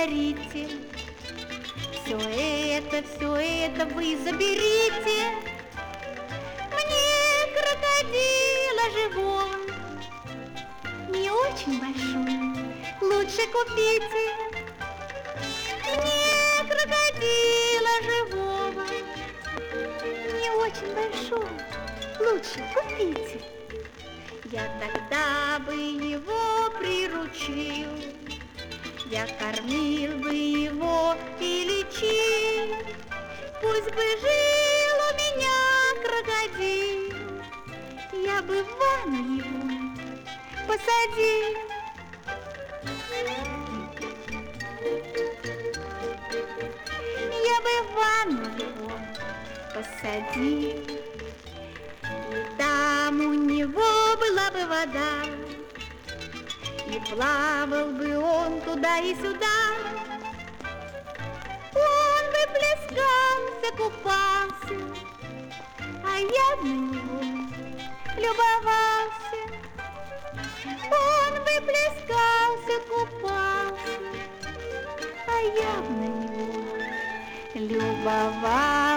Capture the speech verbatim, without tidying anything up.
подарите. Все это, все это вы заберите. Мне крокодила живого, не очень большой, лучше купите. Мне крокодила живого, не очень большой, лучше купите. Я тогда бы его приручил, я кормил бы его и лечил. Пусть бы жил у меня крокодил, я бы в ванну его посадил. Я бы в ванну его посадил, и там у него была бы вода, и плавал бы он туда и сюда. Он бы плескался, купался, а я на него любовался. Он бы плескался, купался, а я на него любовался.